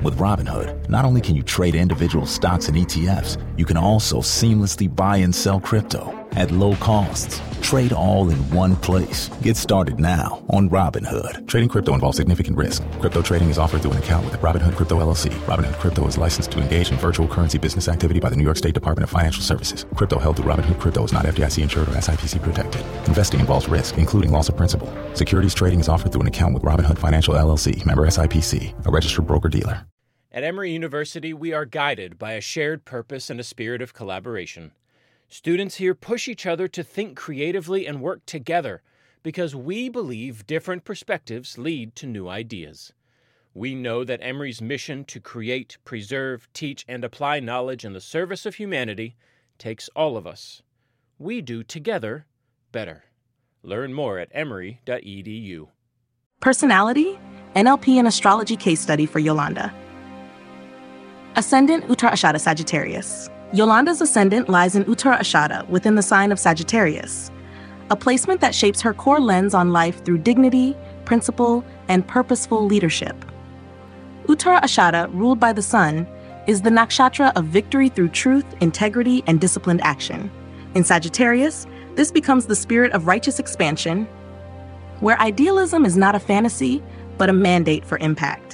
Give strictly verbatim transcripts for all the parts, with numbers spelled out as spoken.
With Robinhood, not only can you trade individual stocks and E T Fs, you can also seamlessly buy and sell crypto at low costs. Trade all in one place. Get started now on Robinhood. Trading crypto involves significant risk. Crypto trading is offered through an account with Robinhood Crypto L L C. Robinhood Crypto is licensed to engage in virtual currency business activity by the New York State Department of Financial Services. Crypto held through Robinhood Crypto is not F D I C insured or S I P C protected. Investing involves risk, including loss of principal. Securities trading is offered through an account with Robinhood Financial L L C, member S I P C, a registered broker-dealer. At Emory University, we are guided by a shared purpose and a spirit of collaboration. Students here push each other to think creatively and work together because we believe different perspectives lead to new ideas. We know that Emory's mission to create, preserve, teach, and apply knowledge in the service of humanity takes all of us. We do together better. Learn more at emory dot e d u. Personality, N L P and astrology case study for Yolanda. Ascendant Uttara Ashada Sagittarius. Yolanda's ascendant lies in Uttara Ashada within the sign of Sagittarius, a placement that shapes her core lens on life through dignity, principle, and purposeful leadership. Uttara Ashada, ruled by the sun, is the nakshatra of victory through truth, integrity, and disciplined action. In Sagittarius, this becomes the spirit of righteous expansion, where idealism is not a fantasy, but a mandate for impact.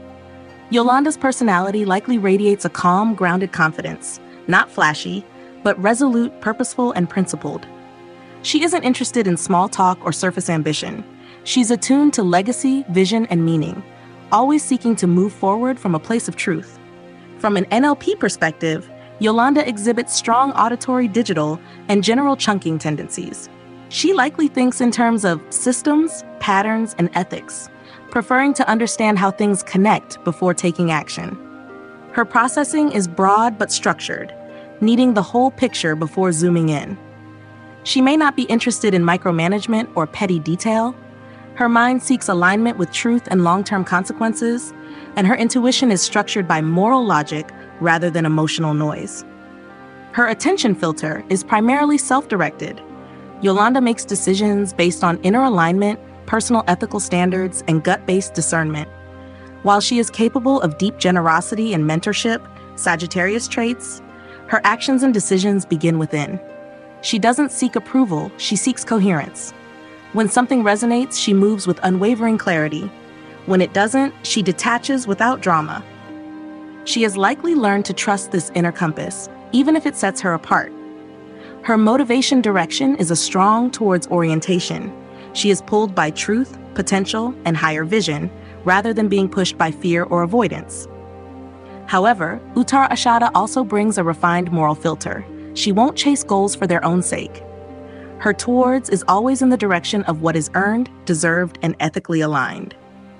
Yolanda's personality likely radiates a calm, grounded confidence, not flashy, but resolute, purposeful, and principled. She isn't interested in small talk or surface ambition. She's attuned to legacy, vision, and meaning, always seeking to move forward from a place of truth. From an N L P perspective, Yolanda exhibits strong auditory, digital, and general chunking tendencies. She likely thinks in terms of systems, patterns, and ethics, preferring to understand how things connect before taking action. Her processing is broad but structured, needing the whole picture before zooming in. She may not be interested in micromanagement or petty detail. Her mind seeks alignment with truth and long-term consequences, and her intuition is structured by moral logic rather than emotional noise. Her attention filter is primarily self-directed. Yolanda makes decisions based on inner alignment, personal ethical standards, and gut-based discernment. While she is capable of deep generosity and mentorship, Sagittarius traits, her actions and decisions begin within. She doesn't seek approval, she seeks coherence. When something resonates, she moves with unwavering clarity. When it doesn't, she detaches without drama. She has likely learned to trust this inner compass, even if it sets her apart. Her motivation direction is a strong towards orientation. She is pulled by truth, potential, and higher vision, rather than being pushed by fear or avoidance. However, Uttara Ashada also brings a refined moral filter. She won't chase goals for their own sake. Her towards is always in the direction of what is earned, deserved, and ethically aligned.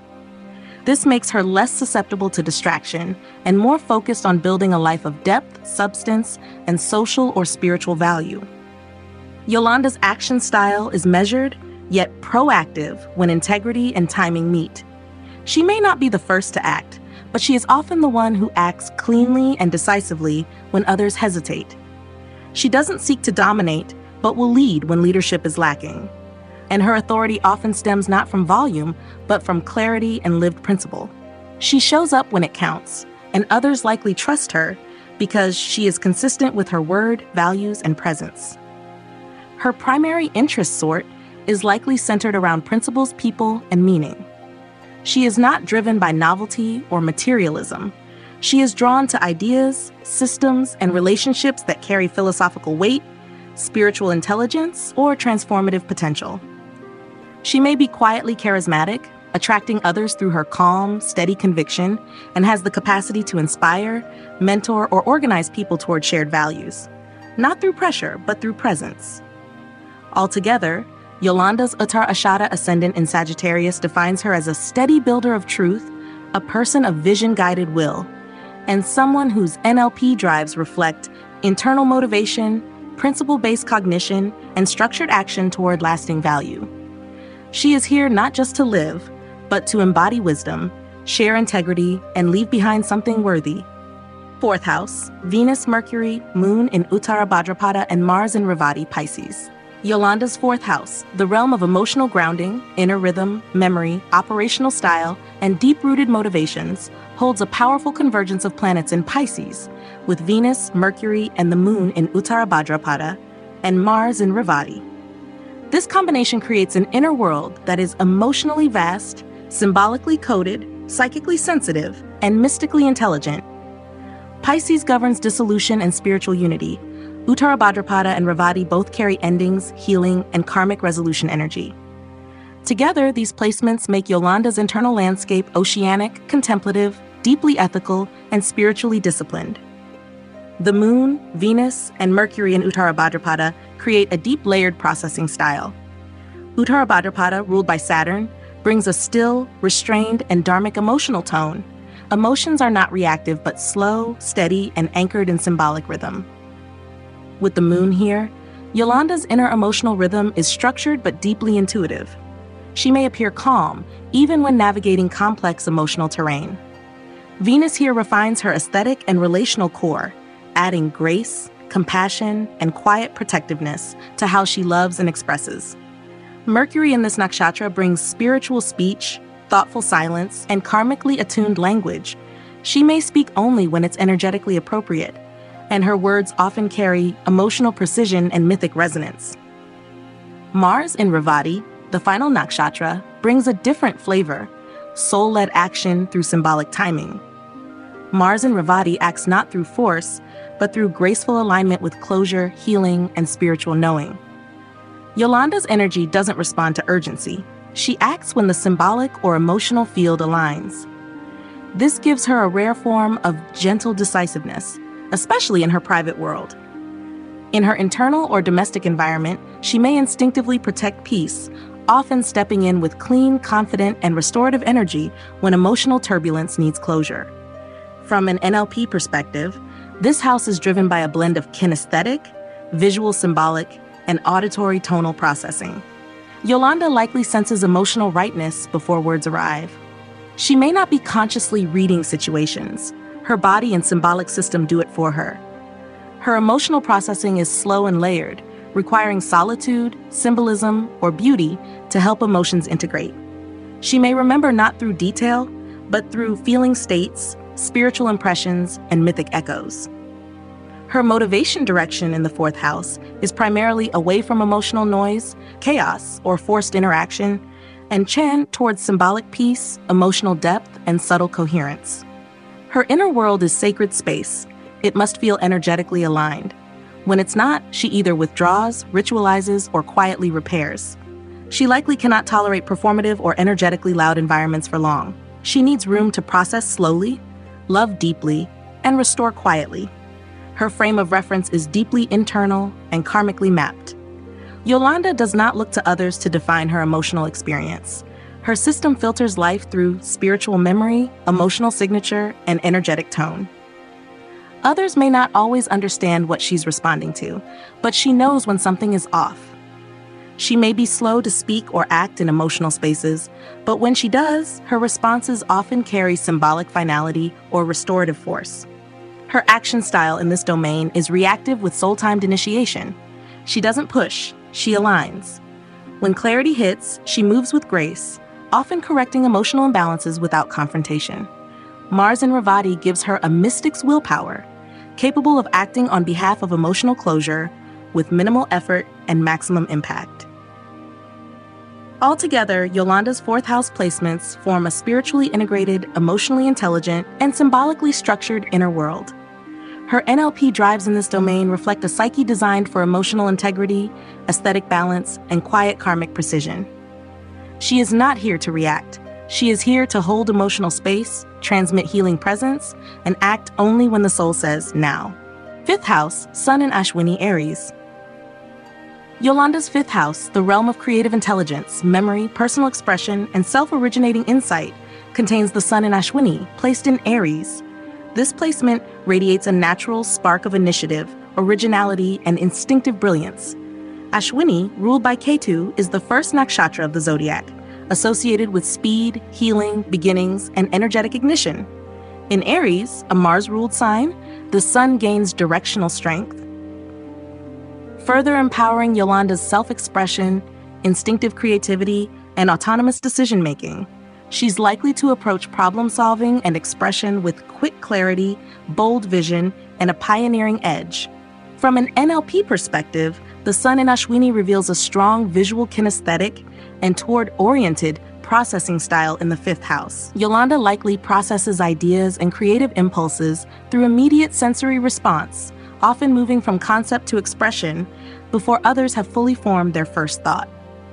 This makes her less susceptible to distraction and more focused on building a life of depth, substance, and social or spiritual value. Yolanda's action style is measured, yet proactive when integrity and timing meet. She may not be the first to act, but she is often the one who acts cleanly and decisively when others hesitate. She doesn't seek to dominate, but will lead when leadership is lacking. And her authority often stems not from volume, but from clarity and lived principle. She shows up when it counts, and others likely trust her because she is consistent with her word, values, and presence. Her primary interest sort is likely centered around principles, people, and meaning. She is not driven by novelty or materialism. She is drawn to ideas, systems, and relationships that carry philosophical weight, spiritual intelligence, or transformative potential. She may be quietly charismatic, attracting others through her calm, steady conviction, and has the capacity to inspire, mentor, or organize people toward shared values, not through pressure, but through presence. Altogether, Yolanda's Uttara Ashada ascendant in Sagittarius defines her as a steady builder of truth, a person of vision-guided will, and someone whose N L P drives reflect internal motivation, principle-based cognition, and structured action toward lasting value. She is here not just to live, but to embody wisdom, share integrity, and leave behind something worthy. Fourth house, Venus, Mercury, Moon in Uttara Bhadrapada, and Mars in Revati, Pisces. Yolanda's fourth house, the realm of emotional grounding, inner rhythm, memory, operational style, and deep-rooted motivations, holds a powerful convergence of planets in Pisces, with Venus, Mercury, and the Moon in Uttara Bhadrapada, and Mars in Revati. This combination creates an inner world that is emotionally vast, symbolically coded, psychically sensitive, and mystically intelligent. Pisces governs dissolution and spiritual unity. Uttara Bhadrapada and Revati both carry endings, healing, and karmic resolution energy. Together, these placements make Yolanda's internal landscape oceanic, contemplative, deeply ethical, and spiritually disciplined. The Moon, Venus, and Mercury in Uttara Bhadrapada create a deep layered processing style. Uttara Bhadrapada, ruled by Saturn, brings a still, restrained, and dharmic emotional tone. Emotions are not reactive but slow, steady, and anchored in symbolic rhythm. With the Moon here, Yolanda's inner emotional rhythm is structured but deeply intuitive. She may appear calm, even when navigating complex emotional terrain. Venus here refines her aesthetic and relational core, adding grace, compassion, and quiet protectiveness to how she loves and expresses. Mercury in this nakshatra brings spiritual speech, thoughtful silence, and karmically attuned language. She may speak only when it's energetically appropriate, and her words often carry emotional precision and mythic resonance. Mars in Revati, the final nakshatra, brings a different flavor, soul-led action through symbolic timing. Mars in Revati acts not through force, but through graceful alignment with closure, healing, and spiritual knowing. Yolanda's energy doesn't respond to urgency. She acts when the symbolic or emotional field aligns. This gives her a rare form of gentle decisiveness, especially in her private world. In her internal or domestic environment, she may instinctively protect peace, often stepping in with clean, confident, and restorative energy when emotional turbulence needs closure. From an N L P perspective, this house is driven by a blend of kinesthetic, visual symbolic, and auditory tonal processing. Yolanda likely senses emotional rightness before words arrive. She may not be consciously reading situations. Her body and symbolic system do it for her. Her emotional processing is slow and layered, requiring solitude, symbolism, or beauty to help emotions integrate. She may remember not through detail, but through feeling states, spiritual impressions, and mythic echoes. Her motivation direction in the fourth house is primarily away from emotional noise, chaos, or forced interaction, and Chan towards symbolic peace, emotional depth, and subtle coherence. Her inner world is sacred space. It must feel energetically aligned. When it's not, she either withdraws, ritualizes, or quietly repairs. She likely cannot tolerate performative or energetically loud environments for long. She needs room to process slowly, love deeply, and restore quietly. Her frame of reference is deeply internal and karmically mapped. Yolanda does not look to others to define her emotional experience. Her system filters life through spiritual memory, emotional signature, and energetic tone. Others may not always understand what she's responding to, but she knows when something is off. She may be slow to speak or act in emotional spaces, but when she does, her responses often carry symbolic finality or restorative force. Her action style in this domain is reactive with soul-timed initiation. She doesn't push, she aligns. When clarity hits, she moves with grace, often correcting emotional imbalances without confrontation. Mars in Revati gives her a mystic's willpower, capable of acting on behalf of emotional closure with minimal effort and maximum impact. Altogether, Yolanda's fourth house placements form a spiritually integrated, emotionally intelligent, and symbolically structured inner world. Her N L P drives in this domain reflect a psyche designed for emotional integrity, aesthetic balance, and quiet karmic precision. She is not here to react. She is here to hold emotional space, transmit healing presence, and act only when the soul says now. Fifth house, Sun in Ashwini, Aries. Yolanda's fifth house, the realm of creative intelligence, memory, personal expression, and self-originating insight, contains the Sun in Ashwini, placed in Aries. This placement radiates a natural spark of initiative, originality, and instinctive brilliance. Ashwini, ruled by Ketu, is the first nakshatra of the zodiac, associated with speed, healing, beginnings, and energetic ignition. In Aries, a Mars-ruled sign, the Sun gains directional strength, further empowering Yolanda's self-expression, instinctive creativity, and autonomous decision-making. She's likely to approach problem-solving and expression with quick clarity, bold vision, and a pioneering edge. From an N L P perspective, the sun in Ashwini reveals a strong visual kinesthetic and toward-oriented processing style in the fifth house. Yolanda likely processes ideas and creative impulses through immediate sensory response, often moving from concept to expression before others have fully formed their first thought.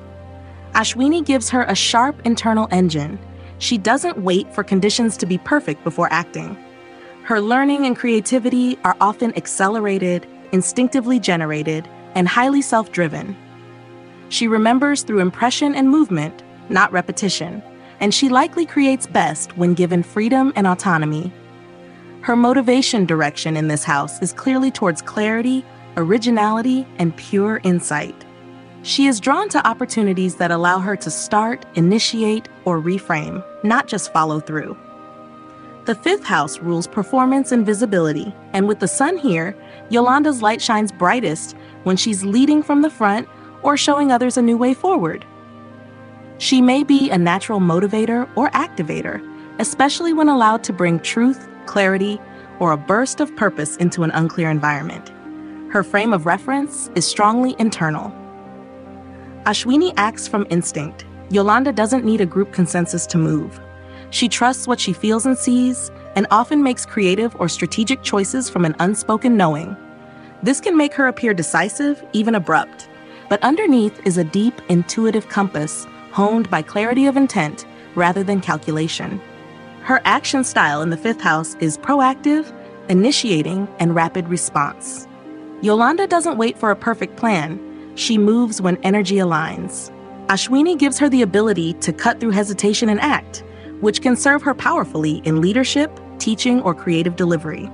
Ashwini gives her a sharp internal engine. She doesn't wait for conditions to be perfect before acting. Her learning and creativity are often accelerated, instinctively generated, and highly self-driven. She remembers through impression and movement, not repetition, and she likely creates best when given freedom and autonomy. Her motivation direction in this house is clearly towards clarity, originality, and pure insight. She is drawn to opportunities that allow her to start, initiate, or reframe, not just follow through. The fifth house rules performance and visibility, and with the sun here, Yolanda's light shines brightest when she's leading from the front or showing others a new way forward. She may be a natural motivator or activator, especially when allowed to bring truth, clarity, or a burst of purpose into an unclear environment. Her frame of reference is strongly internal. Ashwini acts from instinct. Yolanda doesn't need a group consensus to move. She trusts what she feels and sees, and often makes creative or strategic choices from an unspoken knowing. This can make her appear decisive, even abrupt. But underneath is a deep, intuitive compass honed by clarity of intent rather than calculation. Her action style in the fifth house is proactive, initiating, and rapid response. Yolanda doesn't wait for a perfect plan. She moves when energy aligns. Ashwini gives her the ability to cut through hesitation and act, which can serve her powerfully in leadership, teaching, or creative delivery.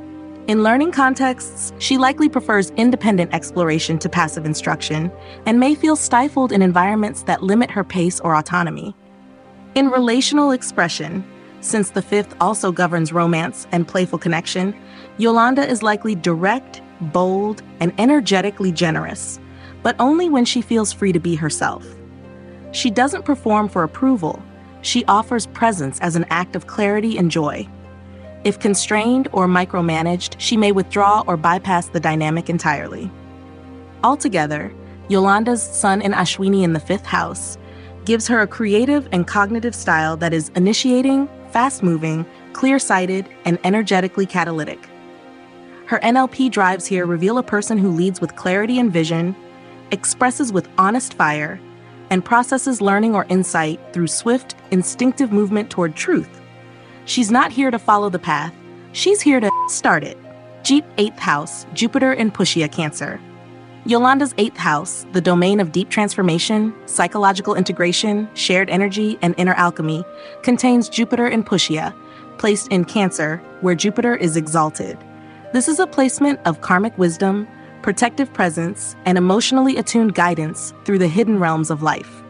In learning contexts, she likely prefers independent exploration to passive instruction and may feel stifled in environments that limit her pace or autonomy. In relational expression, since the fifth also governs romance and playful connection, Yolanda is likely direct, bold, and energetically generous, but only when she feels free to be herself. She doesn't perform for approval. She offers presence as an act of clarity and joy. If constrained or micromanaged, she may withdraw or bypass the dynamic entirely. Altogether, Yolanda's sun in Ashwini in the fifth house gives her a creative and cognitive style that is initiating, fast-moving, clear-sighted, and energetically catalytic. Her N L P drives here reveal a person who leads with clarity and vision, expresses with honest fire, and processes learning or insight through swift, instinctive movement toward truth. She's not here to follow the path. She's here to start it. Jeet eighth house, Jupiter in Pushya Cancer. Yolanda's eighth house, the domain of deep transformation, psychological integration, shared energy, and inner alchemy, contains Jupiter in Pushya, placed in Cancer, where Jupiter is exalted. This is a placement of karmic wisdom, protective presence, and emotionally attuned guidance through the hidden realms of life.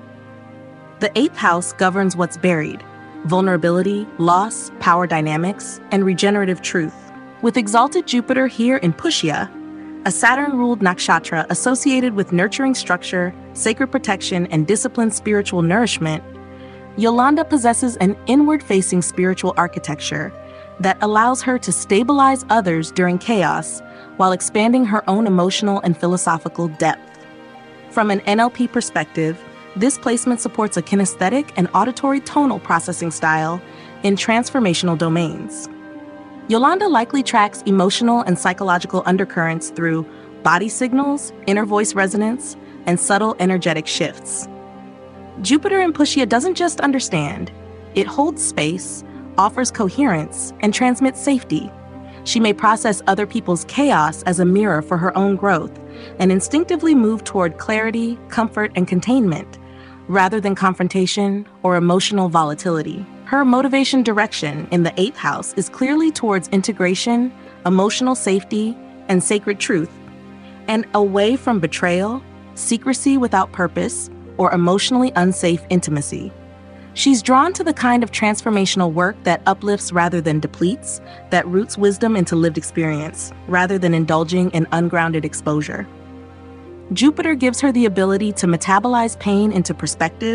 The eighth house governs what's buried: vulnerability, loss, power dynamics, and regenerative truth. With exalted Jupiter here in Pushya, a Saturn-ruled nakshatra associated with nurturing structure, sacred protection, and disciplined spiritual nourishment, Yolanda possesses an inward-facing spiritual architecture that allows her to stabilize others during chaos while expanding her own emotional and philosophical depth. From an N L P perspective, this placement supports a kinesthetic and auditory tonal processing style in transformational domains. Yolanda likely tracks emotional and psychological undercurrents through body signals, inner voice resonance, and subtle energetic shifts. Jupiter in Pushya doesn't just understand, it holds space, offers coherence, and transmits safety. She may process other people's chaos as a mirror for her own growth and instinctively move toward clarity, comfort, and containment, rather than confrontation or emotional volatility. Her motivation direction in the eighth house is clearly towards integration, emotional safety, and sacred truth, and away from betrayal, secrecy without purpose, or emotionally unsafe intimacy. She's drawn to the kind of transformational work that uplifts rather than depletes, that roots wisdom into lived experience, rather than indulging in ungrounded exposure. Jupiter gives her the ability to metabolize pain into perspective,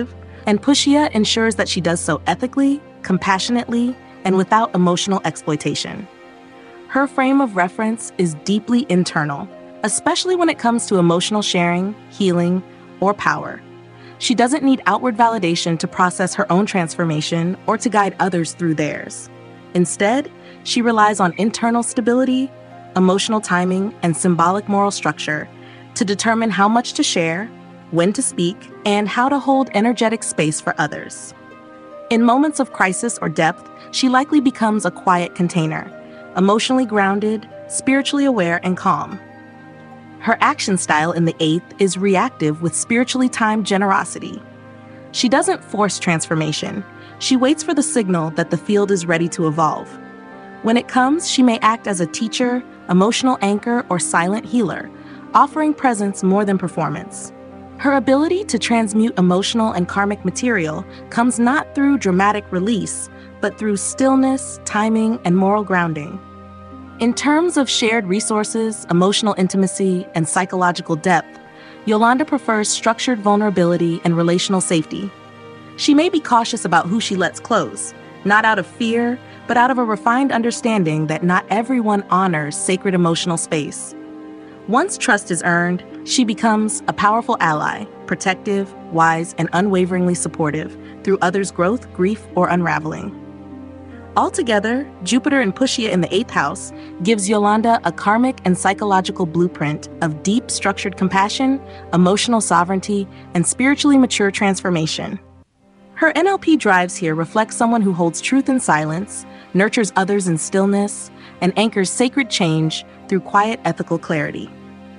and Pushia ensures that she does so ethically, compassionately, and without emotional exploitation. Her frame of reference is deeply internal, especially when it comes to emotional sharing, healing, or power. She doesn't need outward validation to process her own transformation or to guide others through theirs. Instead, she relies on internal stability, emotional timing, and symbolic moral structure to determine how much to share, when to speak, and how to hold energetic space for others. In moments of crisis or depth, she likely becomes a quiet container, emotionally grounded, spiritually aware, and calm. Her action style in the eighth is reactive with spiritually timed generosity. She doesn't force transformation. She waits for the signal that the field is ready to evolve. When it comes, she may act as a teacher, emotional anchor, or silent healer, offering presence more than performance. Her ability to transmute emotional and karmic material comes not through dramatic release, but through stillness, timing, and moral grounding. In terms of shared resources, emotional intimacy, and psychological depth, Yolanda prefers structured vulnerability and relational safety. She may be cautious about who she lets close, not out of fear, but out of a refined understanding that not everyone honors sacred emotional space. Once trust is earned, she becomes a powerful ally, protective, wise, and unwaveringly supportive through others' growth, grief, or unraveling. Altogether, Jupiter and Pushia in the eighth house gives Yolanda a karmic and psychological blueprint of deep structured compassion, emotional sovereignty, and spiritually mature transformation. Her N L P drives here reflect someone who holds truth in silence, nurtures others in stillness, and anchors sacred change through quiet ethical clarity.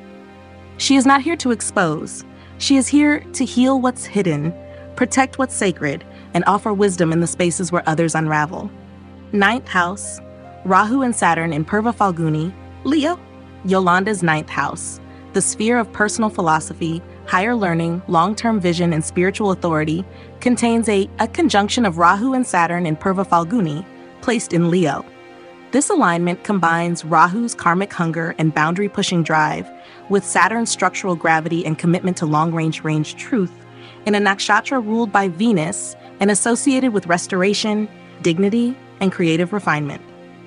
She is not here to expose. She is here to heal what's hidden, protect what's sacred, and offer wisdom in the spaces where others unravel. Ninth house, Rahu and Saturn in Purva Falguni, Leo, Yolanda's ninth house, the sphere of personal philosophy, higher learning, long-term vision, and spiritual authority, contains a, a conjunction of Rahu and Saturn in Purva Falguni, placed in Leo. This alignment combines Rahu's karmic hunger and boundary-pushing drive with Saturn's structural gravity and commitment to long-range range truth in a nakshatra ruled by Venus and associated with restoration, dignity, and creative refinement.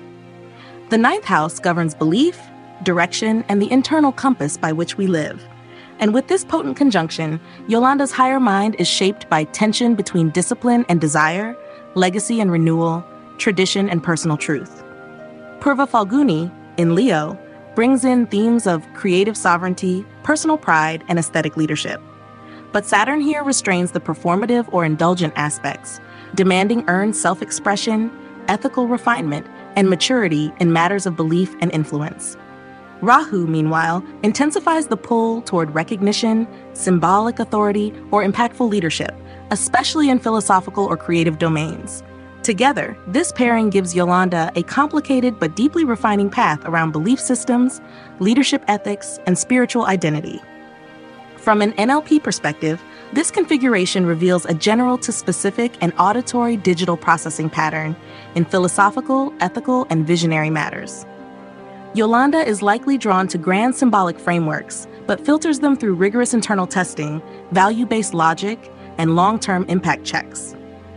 The ninth house governs belief, direction, and the internal compass by which we live. And with this potent conjunction, Yolanda's higher mind is shaped by tension between discipline and desire, legacy and renewal, tradition and personal truth. Purva Falguni, in Leo, brings in themes of creative sovereignty, personal pride, and aesthetic leadership. But Saturn here restrains the performative or indulgent aspects, demanding earned self-expression, ethical refinement, and maturity in matters of belief and influence. Rahu, meanwhile, intensifies the pull toward recognition, symbolic authority, or impactful leadership, especially in philosophical or creative domains. Together, this pairing gives Yolanda a complicated but deeply refining path around belief systems, leadership ethics, and spiritual identity. From an N L P perspective, this configuration reveals a general to specific and auditory digital processing pattern in philosophical, ethical, and visionary matters. Yolanda is likely drawn to grand symbolic frameworks, but filters them through rigorous internal testing, value-based logic, and long-term impact checks.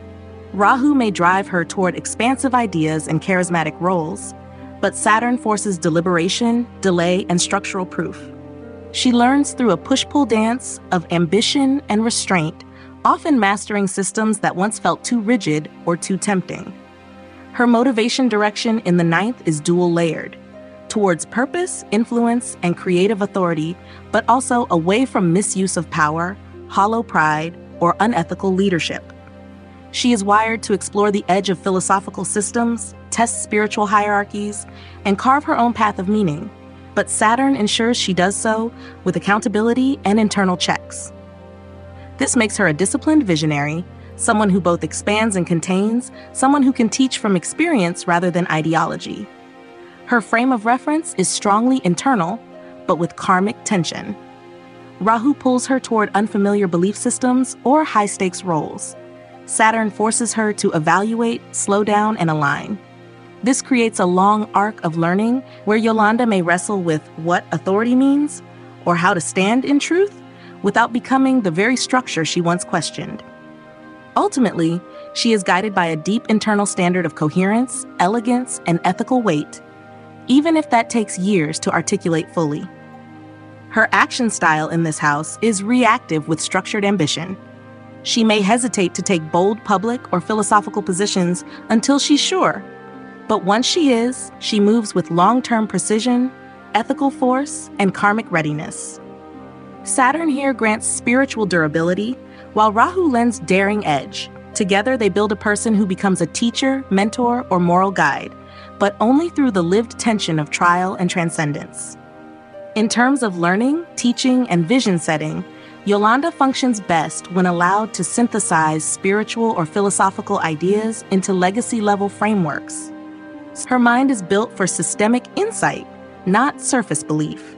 Rahu may drive her toward expansive ideas and charismatic roles, but Saturn forces deliberation, delay, and structural proof. She learns through a push-pull dance of ambition and restraint, often mastering systems that once felt too rigid or too tempting. Her motivation direction in the ninth is dual-layered, towards purpose, influence, and creative authority, but also away from misuse of power, hollow pride, or unethical leadership. She is wired to explore the edge of philosophical systems, test spiritual hierarchies, and carve her own path of meaning. But Saturn ensures she does so with accountability and internal checks. This makes her a disciplined visionary, someone who both expands and contains, someone who can teach from experience rather than ideology. Her frame of reference is strongly internal, but with karmic tension. Rahu pulls her toward unfamiliar belief systems or high-stakes roles. Saturn forces her to evaluate, slow down, and align. This creates a long arc of learning where Yolanda may wrestle with what authority means or how to stand in truth without becoming the very structure she once questioned. Ultimately, she is guided by a deep internal standard of coherence, elegance, and ethical weight, even if that takes years to articulate fully. Her action style in this house is reactive with structured ambition. She may hesitate to take bold public or philosophical positions until she's sure, but once she is, she moves with long-term precision, ethical force, and karmic readiness. Saturn here grants spiritual durability, while Rahu lends daring edge. Together, they build a person who becomes a teacher, mentor, or moral guide, but only through the lived tension of trial and transcendence. In terms of learning, teaching, and vision setting, Yolanda functions best when allowed to synthesize spiritual or philosophical ideas into legacy-level frameworks. Her mind is built for systemic insight, not surface belief.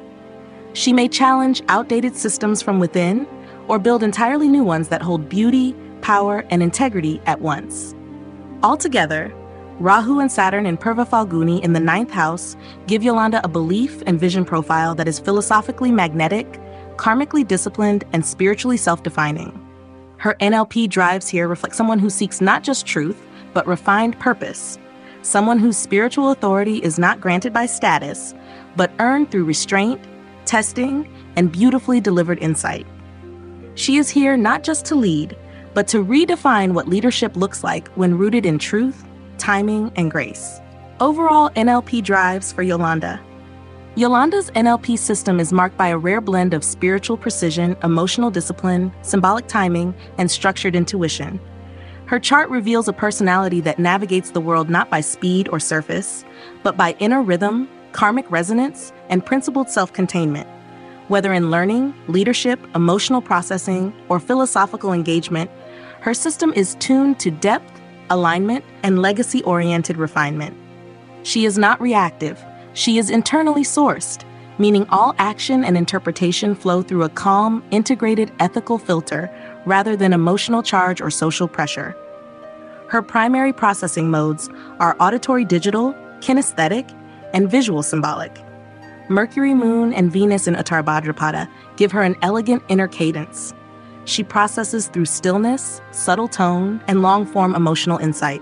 She may challenge outdated systems from within or build entirely new ones that hold beauty, power, and integrity at once. Altogether, Rahu and Saturn in Purva Falguni in the ninth house give Yolanda a belief and vision profile that is philosophically magnetic, karmically disciplined, and spiritually self-defining. Her N L P drives here reflect someone who seeks not just truth, but refined purpose, someone whose spiritual authority is not granted by status, but earned through restraint, testing, and beautifully delivered insight. She is here not just to lead, but to redefine what leadership looks like when rooted in truth, timing, and grace. Overall N L P drives for Yolanda. Yolanda's N L P system is marked by a rare blend of spiritual precision, emotional discipline, symbolic timing, and structured intuition. Her chart reveals a personality that navigates the world not by speed or surface, but by inner rhythm, karmic resonance, and principled self-containment. Whether in learning, leadership, emotional processing, or philosophical engagement, her system is tuned to depth, alignment, and legacy-oriented refinement. She is not reactive. She is internally sourced, meaning all action and interpretation flow through a calm, integrated ethical filter rather than emotional charge or social pressure. Her primary processing modes are auditory digital, kinesthetic, and visual symbolic. Mercury, Moon, and Venus in Uttar Bhadrapada give her an elegant inner cadence. She processes through stillness, subtle tone, and long-form emotional insight.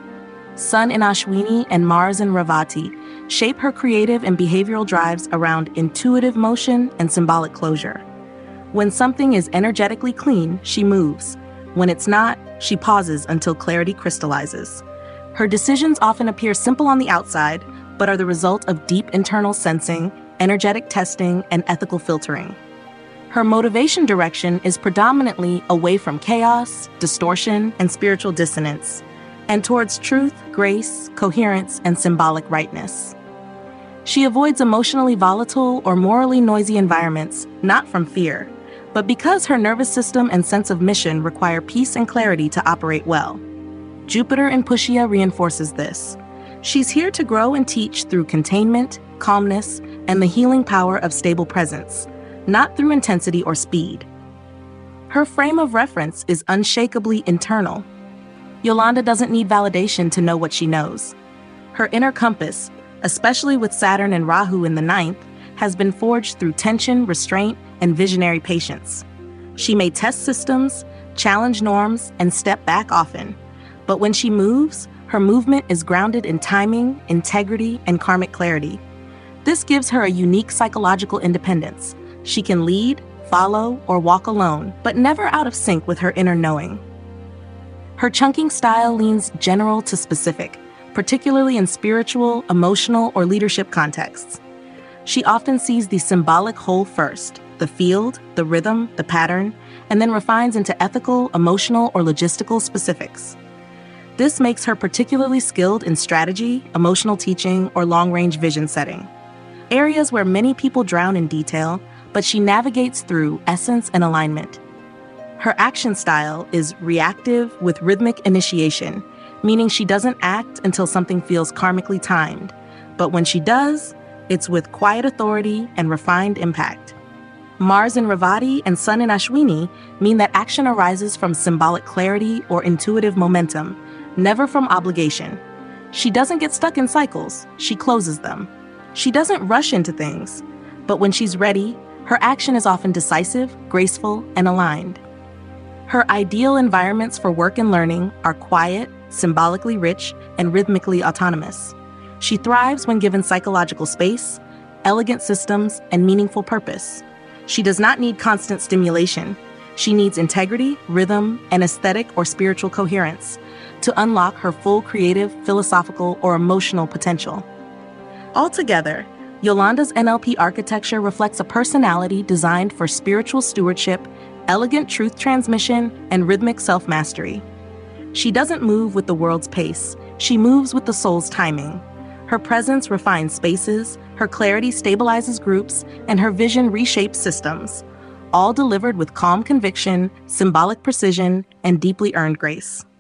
Sun in Ashwini and Mars in Ravati shape her creative and behavioral drives around intuitive motion and symbolic closure. When something is energetically clean, she moves. When it's not, she pauses until clarity crystallizes. Her decisions often appear simple on the outside, but are the result of deep internal sensing, energetic testing, and ethical filtering. Her motivation direction is predominantly away from chaos, distortion, and spiritual dissonance, and towards truth, grace, coherence, and symbolic rightness. She avoids emotionally volatile or morally noisy environments, not from fear, but because her nervous system and sense of mission require peace and clarity to operate well. Jupiter in Pushya reinforces this. She's here to grow and teach through containment, calmness, and the healing power of stable presence, not through intensity or speed. Her frame of reference is unshakably internal. Yolanda doesn't need validation to know what she knows. Her inner compass, especially with Saturn and Rahu in the ninth, has been forged through tension, restraint, and visionary patience. She may test systems, challenge norms, and step back often. But when she moves, her movement is grounded in timing, integrity, and karmic clarity. This gives her a unique psychological independence. She can lead, follow, or walk alone, but never out of sync with her inner knowing. Her chunking style leans general to specific, particularly in spiritual, emotional, or leadership contexts. She often sees the symbolic whole first, the field, the rhythm, the pattern, and then refines into ethical, emotional, or logistical specifics. This makes her particularly skilled in strategy, emotional teaching, or long-range vision setting, areas where many people drown in detail, but she navigates through essence and alignment. Her action style is reactive with rhythmic initiation, meaning she doesn't act until something feels karmically timed, but when she does, it's with quiet authority and refined impact. Mars in Ravati and Sun in Ashwini mean that action arises from symbolic clarity or intuitive momentum, never from obligation. She doesn't get stuck in cycles, she closes them. She doesn't rush into things, but when she's ready, her action is often decisive, graceful, and aligned. Her ideal environments for work and learning are quiet, symbolically rich, and rhythmically autonomous. She thrives when given psychological space, elegant systems, and meaningful purpose. She does not need constant stimulation. She needs integrity, rhythm, and aesthetic or spiritual coherence to unlock her full creative, philosophical, or emotional potential. Altogether, Yolanda's N L P architecture reflects a personality designed for spiritual stewardship, elegant truth transmission, and rhythmic self-mastery. She doesn't move with the world's pace. She moves with the soul's timing. Her presence refines spaces, her clarity stabilizes groups, and her vision reshapes systems, all delivered with calm conviction, symbolic precision, and deeply earned grace.